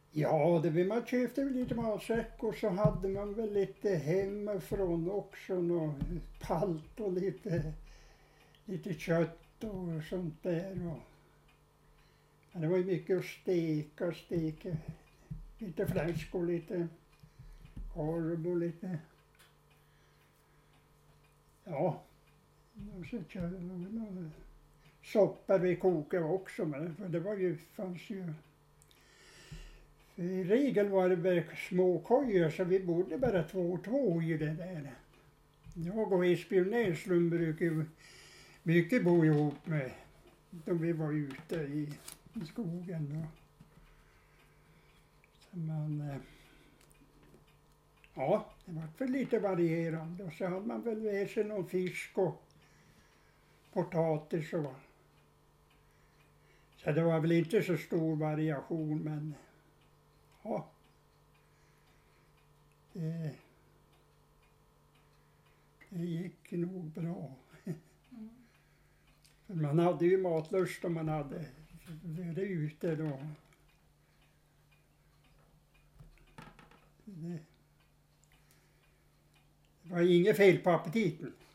Ja, man köpte väl lite matsäck och så hade man väl lite hemifrån också, något palt och lite kött och sånt där. Men det var ju mycket att steka lite fläsk och lite korv och lite, ja, och så körde vi några soppor vi kokade också, men för det var ju, fanns ju, i regel var det bara små kojor så vi bodde bara två och två i det där. Jag och Esbjörn Näslund brukade ju mycket bo ihop med då vi var ute i skogen. Så ja, det var för lite varierande och så hade man väl med sig någon fisk och potatis och så det var väl inte så stor variation, men ja, det gick nog bra. För man hade ju matlust om man hade varit ute då. Det var inget fel på aptiten.